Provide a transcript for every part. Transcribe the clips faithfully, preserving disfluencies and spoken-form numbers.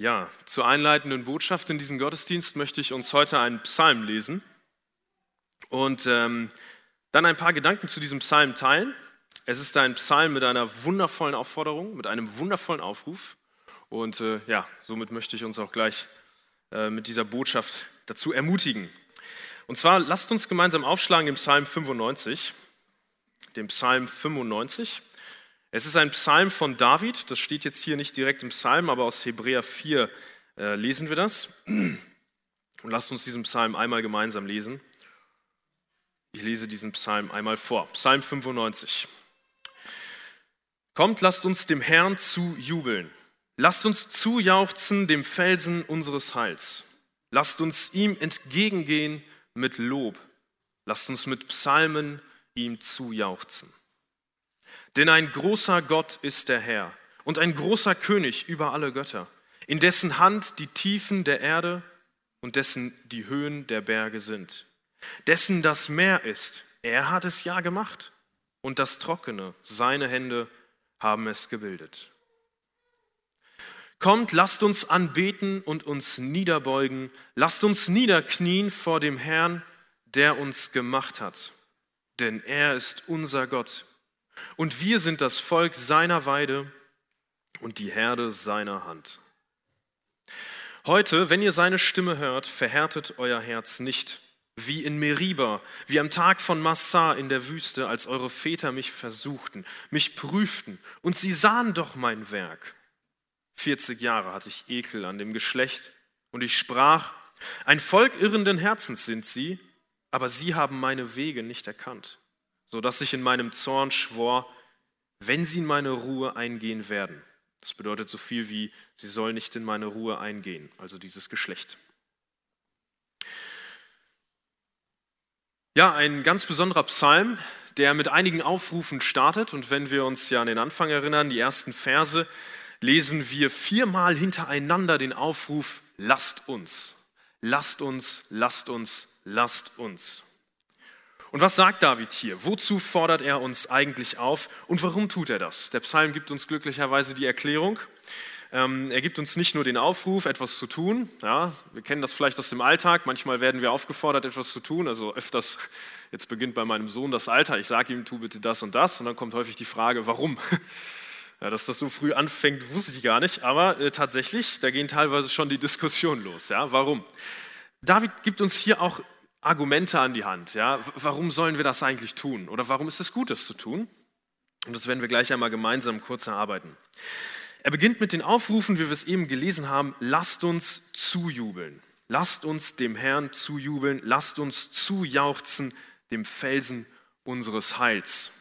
Ja, zur einleitenden Botschaft in diesen Gottesdienst möchte ich uns heute einen Psalm lesen und ähm, dann ein paar Gedanken zu diesem Psalm teilen. Es ist ein Psalm mit einer wundervollen Aufforderung, mit einem wundervollen Aufruf und äh, ja, somit möchte ich uns auch gleich äh, mit dieser Botschaft dazu ermutigen. Und zwar lasst uns gemeinsam aufschlagen den Psalm fünfundneunzig, den Psalm fünfundneunzig. Es ist ein Psalm von David, das steht jetzt hier nicht direkt im Psalm, aber aus Hebräer vier äh, lesen wir das. Und lasst uns diesen Psalm einmal gemeinsam lesen. Ich lese diesen Psalm einmal vor. Psalm fünfundneunzig. Kommt, lasst uns dem Herrn zujubeln. Lasst uns zujauchzen dem Felsen unseres Heils. Lasst uns ihm entgegengehen mit Lob. Lasst uns mit Psalmen ihm zujauchzen. Denn ein großer Gott ist der Herr und ein großer König über alle Götter, in dessen Hand die Tiefen der Erde und dessen die Höhen der Berge sind. Dessen das Meer ist, er hat es ja gemacht, und das Trockene, seine Hände haben es gebildet. Kommt, lasst uns anbeten und uns niederbeugen, lasst uns niederknien vor dem Herrn, der uns gemacht hat. Denn er ist unser Gott. Und wir sind das Volk seiner Weide und die Herde seiner Hand. Heute, wenn ihr seine Stimme hört, verhärtet euer Herz nicht, wie in Meriba, wie am Tag von Massah in der Wüste, als eure Väter mich versuchten, mich prüften, und sie sahen doch mein Werk. vierzig Jahre hatte ich Ekel an dem Geschlecht, und ich sprach, ein Volk irrenden Herzens sind sie, aber sie haben meine Wege nicht erkannt, so dass ich in meinem Zorn schwor, wenn sie in meine Ruhe eingehen werden. Das bedeutet so viel wie, sie soll nicht in meine Ruhe eingehen, also dieses Geschlecht. Ja, ein ganz besonderer Psalm, der mit einigen Aufrufen startet. Und wenn wir uns ja an den Anfang erinnern, die ersten Verse, lesen wir viermal hintereinander den Aufruf, lasst uns, lasst uns, lasst uns, lasst uns. Und was sagt David hier? Wozu fordert er uns eigentlich auf und warum tut er das? Der Psalm gibt uns glücklicherweise die Erklärung. Ähm, er gibt uns nicht nur den Aufruf, etwas zu tun. Ja, wir kennen das vielleicht aus dem Alltag. Manchmal werden wir aufgefordert, etwas zu tun. Also öfters, jetzt beginnt bei meinem Sohn das Alter. Ich sage ihm, tu bitte das und das. Und dann kommt häufig die Frage, warum? Ja, dass das so früh anfängt, wusste ich gar nicht. Aber äh, tatsächlich, da gehen teilweise schon die Diskussionen los. Ja, warum? David gibt uns hier auch Argumente an die Hand. Ja? Warum sollen wir das eigentlich tun? Oder warum ist es gut, das zu tun? Und das werden wir gleich einmal gemeinsam kurz erarbeiten. Er beginnt mit den Aufrufen, wie wir es eben gelesen haben, lasst uns zujubeln. Lasst uns dem Herrn zujubeln. Lasst uns zujauchzen dem Felsen unseres Heils.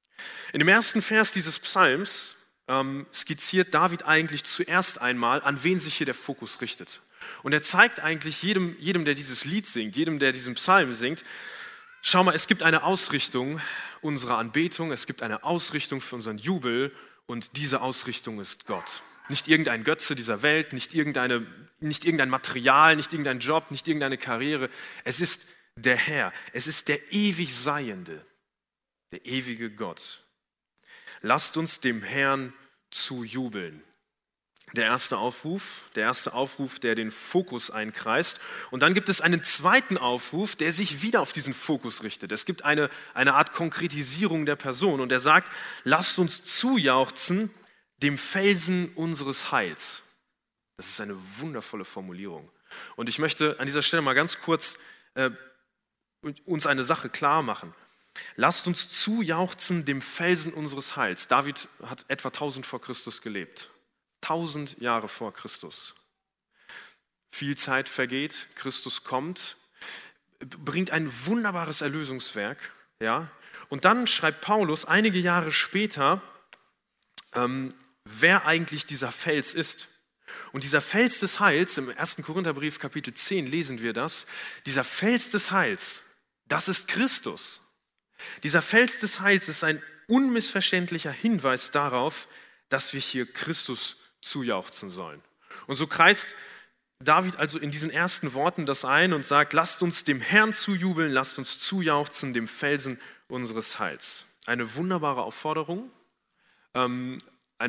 In dem ersten Vers dieses Psalms ähm, skizziert David eigentlich zuerst einmal, an wen sich hier der Fokus richtet. Und er zeigt eigentlich jedem, jedem, der dieses Lied singt, jedem, der diesen Psalm singt, schau mal, es gibt eine Ausrichtung unserer Anbetung, es gibt eine Ausrichtung für unseren Jubel und diese Ausrichtung ist Gott. Nicht irgendein Götze dieser Welt, nicht, irgendeine, nicht irgendein Material, nicht irgendein Job, nicht irgendeine Karriere. Es ist der Herr, es ist der ewig Seiende, der ewige Gott. Lasst uns dem Herrn zujubeln. Der erste Aufruf, der erste Aufruf, der den Fokus einkreist. Und dann gibt es einen zweiten Aufruf, der sich wieder auf diesen Fokus richtet. Es gibt eine, eine Art Konkretisierung der Person und er sagt, lasst uns zujauchzen dem Felsen unseres Heils. Das ist eine wundervolle Formulierung. Und ich möchte an dieser Stelle mal ganz kurz äh, uns eine Sache klar machen. Lasst uns zujauchzen dem Felsen unseres Heils. David hat etwa tausend vor Christus gelebt. Tausend Jahre vor Christus. Viel Zeit vergeht, Christus kommt, bringt ein wunderbares Erlösungswerk. Ja? Und dann schreibt Paulus einige Jahre später, ähm, wer eigentlich dieser Fels ist. Und dieser Fels des Heils, im ersten Korintherbrief Kapitel zehn lesen wir das, dieser Fels des Heils, das ist Christus. Dieser Fels des Heils ist ein unmissverständlicher Hinweis darauf, dass wir hier Christus zujauchzen sollen. Und so kreist David also in diesen ersten Worten das ein und sagt, lasst uns dem Herrn zujubeln, lasst uns zujauchzen dem Felsen unseres Heils. Eine wunderbare Aufforderung, ähm, eine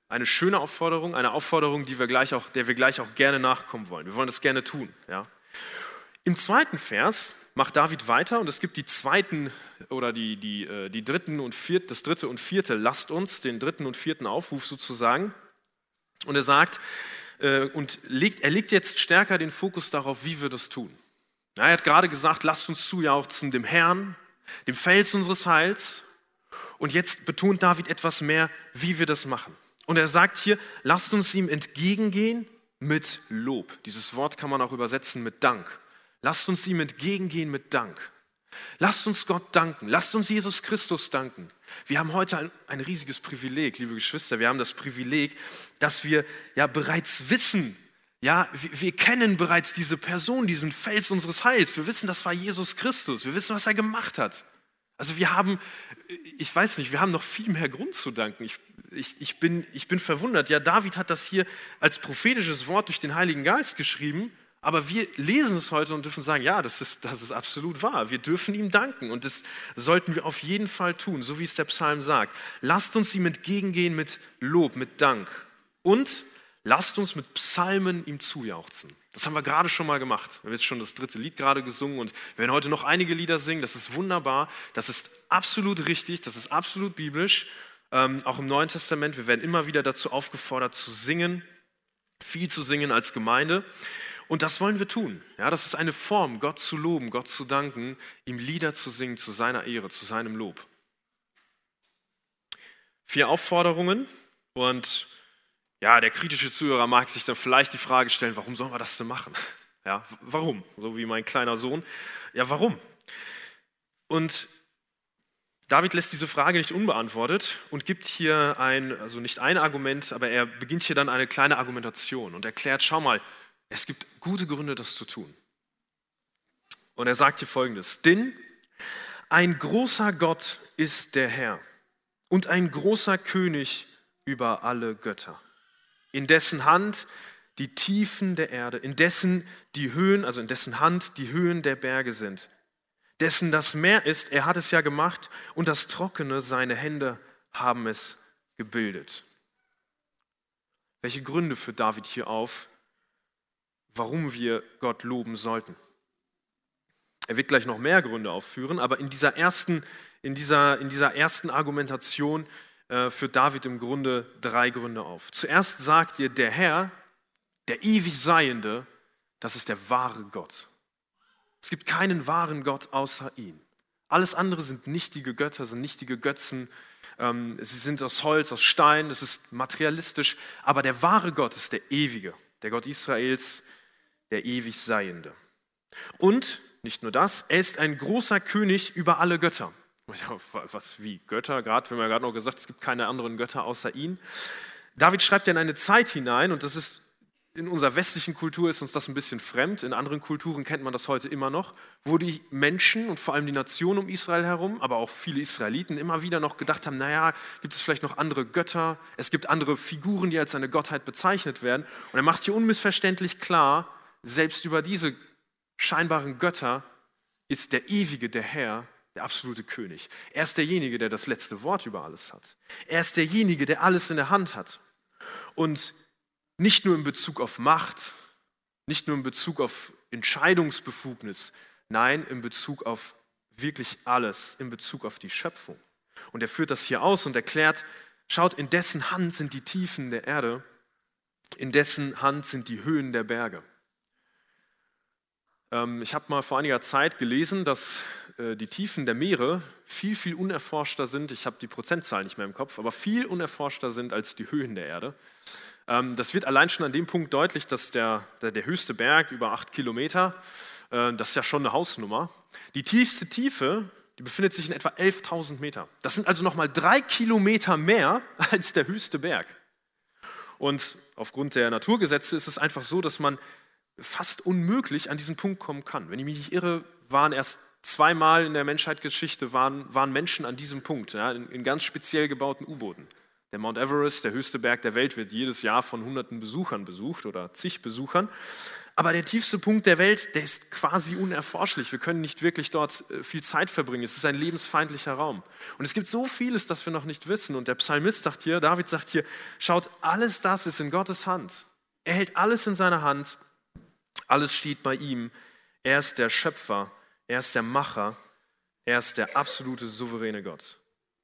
eine schöne Aufforderung, eine Aufforderung, die wir gleich auch, der wir gleich auch gerne nachkommen wollen. Wir wollen das gerne tun. Ja. Im zweiten Vers macht David weiter und es gibt die zweiten oder die, die, die dritten und viert, das dritte und vierte, lasst uns, den dritten und vierten Aufruf sozusagen. Und er sagt, äh, und legt, er legt jetzt stärker den Fokus darauf, wie wir das tun. Ja, er hat gerade gesagt, lasst uns zujauchzen dem Herrn, dem Fels unseres Heils. Und jetzt betont David etwas mehr, wie wir das machen. Und er sagt hier, lasst uns ihm entgegengehen mit Lob. Dieses Wort kann man auch übersetzen mit Dank. Lasst uns ihm entgegengehen mit Dank. Lasst uns Gott danken. Lasst uns Jesus Christus danken. Wir haben heute ein, ein riesiges Privileg, liebe Geschwister. Wir haben das Privileg, dass wir ja bereits wissen, ja, wir, wir kennen bereits diese Person, diesen Fels unseres Heils. Wir wissen, das war Jesus Christus. Wir wissen, was er gemacht hat. Also wir haben, ich weiß nicht, wir haben noch viel mehr Grund zu danken. Ich, ich, ich, bin, ich bin verwundert. Ja, David hat das hier als prophetisches Wort durch den Heiligen Geist geschrieben, aber wir lesen es heute und dürfen sagen, ja, das ist, das ist absolut wahr. Wir dürfen ihm danken und das sollten wir auf jeden Fall tun, so wie es der Psalm sagt. Lasst uns ihm entgegengehen mit Lob, mit Dank und lasst uns mit Psalmen ihm zujauchzen. Das haben wir gerade schon mal gemacht. Wir haben jetzt schon das dritte Lied gerade gesungen und wir werden heute noch einige Lieder singen. Das ist wunderbar. Das ist absolut richtig. Das ist absolut biblisch. Ähm, auch im Neuen Testament. Wir werden immer wieder dazu aufgefordert zu singen, viel zu singen als Gemeinde. Und das wollen wir tun. Ja, das ist eine Form, Gott zu loben, Gott zu danken, ihm Lieder zu singen zu seiner Ehre, zu seinem Lob. Vier Aufforderungen und ja, der kritische Zuhörer mag sich dann vielleicht die Frage stellen, warum sollen wir das denn machen? Ja, warum? So wie mein kleiner Sohn. Ja, warum? Und David lässt diese Frage nicht unbeantwortet und gibt hier ein, also nicht ein Argument, aber er beginnt hier dann eine kleine Argumentation und erklärt, schau mal, es gibt gute Gründe, das zu tun. Und er sagt hier Folgendes, denn ein großer Gott ist der Herr und ein großer König über alle Götter. In dessen Hand die Tiefen der Erde, in dessen die Höhen, also in dessen Hand die Höhen der Berge sind, dessen das Meer ist, er hat es ja gemacht und das Trockene, seine Hände haben es gebildet. Welche Gründe führt David hier auf, warum wir Gott loben sollten? Er wird gleich noch mehr Gründe aufführen, aber in dieser ersten, in dieser, in dieser ersten Argumentation führt David im Grunde drei Gründe auf. Zuerst sagt ihr, der Herr, der ewig Seiende, das ist der wahre Gott. Es gibt keinen wahren Gott außer ihn. Alles andere sind nichtige Götter, sind nichtige Götzen. Ähm, sie sind aus Holz, aus Stein, es ist materialistisch. Aber der wahre Gott ist der ewige, der Gott Israels, der ewig Seiende. Und nicht nur das, er ist ein großer König über alle Götter. Ja, was wie Götter, gerade wenn wir gerade noch gesagt, es gibt keine anderen Götter außer ihn. David schreibt ja in eine Zeit hinein und das ist in unserer westlichen Kultur ist uns das ein bisschen fremd, in anderen Kulturen kennt man das heute immer noch, wo die Menschen und vor allem die Nation um Israel herum, aber auch viele Israeliten immer wieder noch gedacht haben, naja, gibt es vielleicht noch andere Götter, es gibt andere Figuren, die als eine Gottheit bezeichnet werden und er macht hier unmissverständlich klar, selbst über diese scheinbaren Götter ist der Ewige, der Herr, der absolute König. Er ist derjenige, der das letzte Wort über alles hat. Er ist derjenige, der alles in der Hand hat. Und nicht nur in Bezug auf Macht, nicht nur in Bezug auf Entscheidungsbefugnis, nein, in Bezug auf wirklich alles, in Bezug auf die Schöpfung. Und er führt das hier aus und erklärt, schaut, in dessen Hand sind die Tiefen der Erde, in dessen Hand sind die Höhen der Berge. Ich habe mal vor einiger Zeit gelesen, dass die Tiefen der Meere viel, viel unerforschter sind. Ich habe die Prozentzahl nicht mehr im Kopf, aber viel unerforschter sind als die Höhen der Erde. Das wird allein schon an dem Punkt deutlich, dass der, der, der höchste Berg über acht Kilometer, das ist ja schon eine Hausnummer. Die tiefste Tiefe, die befindet sich in etwa elftausend Meter. Das sind also nochmal drei Kilometer mehr als der höchste Berg. Und aufgrund der Naturgesetze ist es einfach so, dass man fast unmöglich an diesen Punkt kommen kann. Wenn ich mich nicht irre, waren erst zweimal in der Menschheitsgeschichte waren, waren Menschen an diesem Punkt, ja, in, in ganz speziell gebauten U-Booten. Der Mount Everest, der höchste Berg der Welt, wird jedes Jahr von hunderten Besuchern besucht oder zig Besuchern. Aber der tiefste Punkt der Welt, der ist quasi unerforschlich. Wir können nicht wirklich dort viel Zeit verbringen. Es ist ein lebensfeindlicher Raum. Und es gibt so vieles, das wir noch nicht wissen. Und der Psalmist sagt hier, David sagt hier, schaut, alles das ist in Gottes Hand. Er hält alles in seiner Hand. Alles steht bei ihm. Er ist der Schöpfer. Er ist der Macher. Er ist der absolute, souveräne Gott.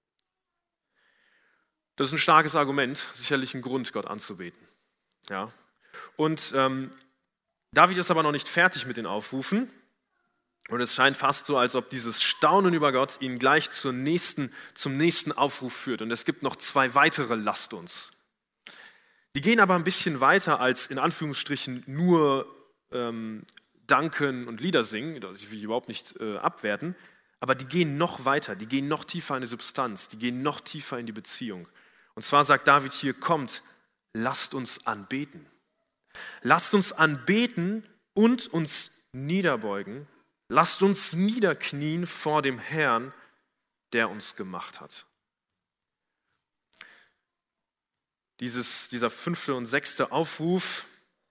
Das ist ein starkes Argument, sicherlich ein Grund, Gott anzubeten. Ja. Und ähm, David ist aber noch nicht fertig mit den Aufrufen. Und es scheint fast so, als ob dieses Staunen über Gott ihn gleich zur nächsten, zum nächsten Aufruf führt. Und es gibt noch zwei weitere Lasst uns. Die gehen aber ein bisschen weiter als in Anführungsstrichen nur ähm, Danken und Lieder singen, das will ich überhaupt nicht äh, abwerten, aber die gehen noch weiter, die gehen noch tiefer in die Substanz, die gehen noch tiefer in die Beziehung. Und zwar sagt David hier, kommt, lasst uns anbeten. Lasst uns anbeten und uns niederbeugen. Lasst uns niederknien vor dem Herrn, der uns gemacht hat. Dieses, dieser fünfte und sechste Aufruf,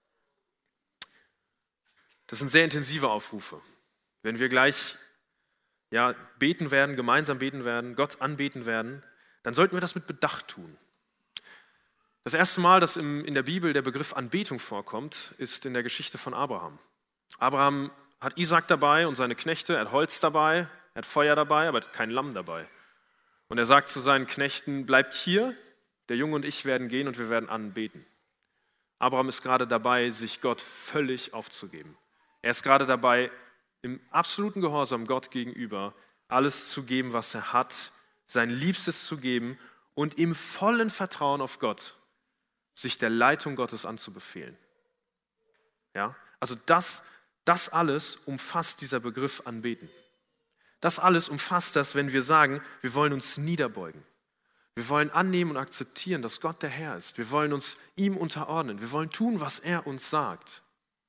das sind sehr intensive Aufrufe. Wenn wir gleich ja, beten werden, gemeinsam beten werden, Gott anbeten werden, dann sollten wir das mit Bedacht tun. Das erste Mal, dass im, in der Bibel der Begriff Anbetung vorkommt, ist in der Geschichte von Abraham. Abraham hat Isaak dabei und seine Knechte, er hat Holz dabei, er hat Feuer dabei, aber er hat kein Lamm dabei. Und er sagt zu seinen Knechten, bleibt hier, der Junge und ich werden gehen und wir werden anbeten. Abraham ist gerade dabei, sich Gott völlig aufzugeben. Er ist gerade dabei, im absoluten Gehorsam Gott gegenüber alles zu geben, was er hat, sein Liebstes zu geben und im vollen Vertrauen auf Gott sich der Leitung Gottes anzubefehlen. Ja? Also das, das alles umfasst dieser Begriff Anbeten. Das alles umfasst das, wenn wir sagen, wir wollen uns niederbeugen. Wir wollen annehmen und akzeptieren, dass Gott der Herr ist. Wir wollen uns ihm unterordnen. Wir wollen tun, was er uns sagt.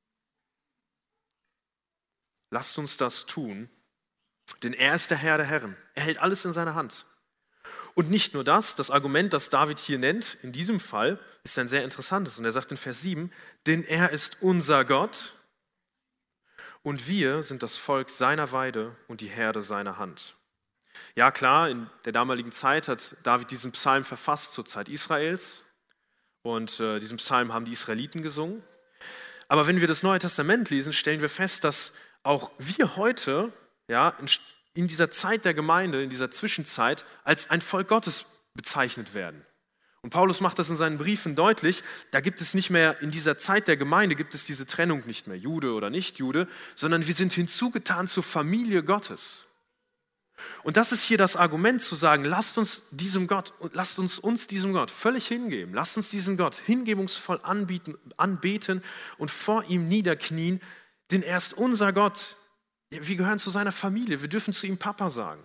Lasst uns das tun, denn er ist der Herr der Herren. Er hält alles in seiner Hand. Und nicht nur das, das Argument, das David hier nennt, in diesem Fall, ist ein sehr interessantes. Und er sagt in Vers sieben, denn er ist unser Gott und wir sind das Volk seiner Weide und die Herde seiner Hand. Ja klar, in der damaligen Zeit hat David diesen Psalm verfasst zur Zeit Israels. Und äh, diesen Psalm haben die Israeliten gesungen. Aber wenn wir das Neue Testament lesen, stellen wir fest, dass auch wir heute, ja, in, in dieser Zeit der Gemeinde, in dieser Zwischenzeit, als ein Volk Gottes bezeichnet werden. Und Paulus macht das in seinen Briefen deutlich, da gibt es nicht mehr, in dieser Zeit der Gemeinde gibt es diese Trennung nicht mehr, Jude oder Nicht-Jude, sondern wir sind hinzugetan zur Familie Gottes. Und das ist hier das Argument zu sagen, lasst uns diesem Gott, lasst uns uns diesem Gott völlig hingeben, lasst uns diesen Gott hingebungsvoll anbieten, anbeten und vor ihm niederknien, denn er ist unser Gott. Wir gehören zu seiner Familie. Wir dürfen zu ihm Papa sagen.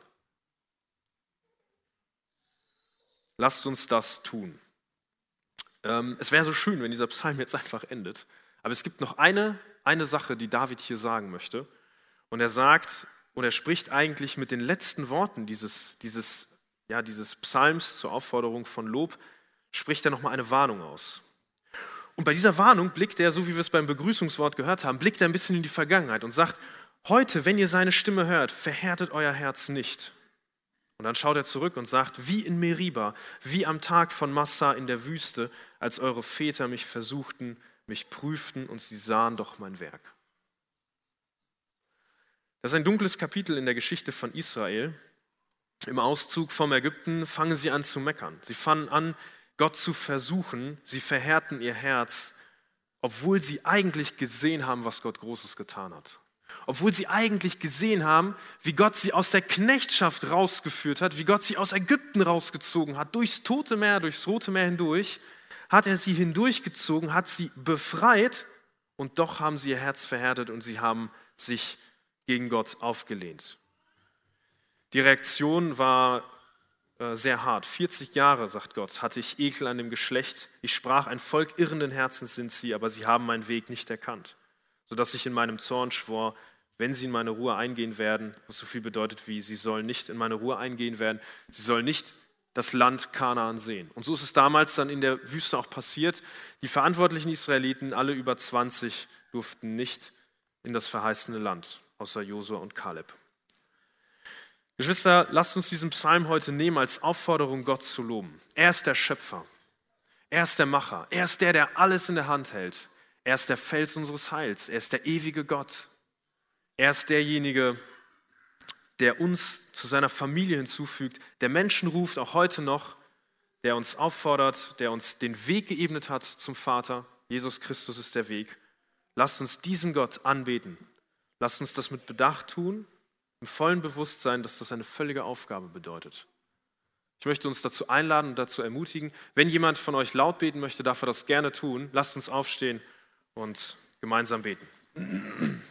Lasst uns das tun. Ähm, es wäre so schön, wenn dieser Psalm jetzt einfach endet. Aber es gibt noch eine, eine Sache, die David hier sagen möchte. Und er sagt, und er spricht eigentlich mit den letzten Worten dieses, dieses, ja, dieses Psalms zur Aufforderung von Lob, spricht er nochmal eine Warnung aus. Und bei dieser Warnung blickt er, so wie wir es beim Begrüßungswort gehört haben, blickt er ein bisschen in die Vergangenheit und sagt, heute, wenn ihr seine Stimme hört, verhärtet euer Herz nicht. Und dann schaut er zurück und sagt, wie in Meriba, wie am Tag von Massa in der Wüste, als eure Väter mich versuchten, mich prüften und sie sahen doch mein Werk. Das ist ein dunkles Kapitel in der Geschichte von Israel. Im Auszug vom Ägypten fangen sie an zu meckern. Sie fangen an, Gott zu versuchen, sie verhärten ihr Herz, obwohl sie eigentlich gesehen haben, was Gott Großes getan hat. Obwohl sie eigentlich gesehen haben, wie Gott sie aus der Knechtschaft rausgeführt hat, wie Gott sie aus Ägypten rausgezogen hat, durchs Tote Meer, durchs Rote Meer hindurch, hat er sie hindurchgezogen, hat sie befreit und doch haben sie ihr Herz verhärtet und sie haben sich gegen Gott aufgelehnt. Die Reaktion war sehr hart. vierzig Jahre, sagt Gott, hatte ich Ekel an dem Geschlecht. Ich sprach, ein Volk irrenden Herzens sind sie, aber sie haben meinen Weg nicht erkannt. Sodass ich in meinem Zorn schwor, wenn sie in meine Ruhe eingehen werden, was so viel bedeutet wie, sie sollen nicht in meine Ruhe eingehen werden, sie sollen nicht das Land Kanaan sehen. Und so ist es damals dann in der Wüste auch passiert. Die verantwortlichen Israeliten, alle über zwanzig, durften nicht in das verheißene Land, außer Josua und Kaleb. Geschwister, lasst uns diesen Psalm heute nehmen als Aufforderung, Gott zu loben. Er ist der Schöpfer, er ist der Macher, er ist der, der alles in der Hand hält. Er ist der Fels unseres Heils, er ist der ewige Gott. Er ist derjenige, der uns zu seiner Familie hinzufügt, der Menschen ruft, auch heute noch, der uns auffordert, der uns den Weg geebnet hat zum Vater. Jesus Christus ist der Weg. Lasst uns diesen Gott anbeten. Lasst uns das mit Bedacht tun, im vollen Bewusstsein, dass das eine völlige Aufgabe bedeutet. Ich möchte uns dazu einladen und dazu ermutigen. Wenn jemand von euch laut beten möchte, darf er das gerne tun. Lasst uns aufstehen und gemeinsam beten.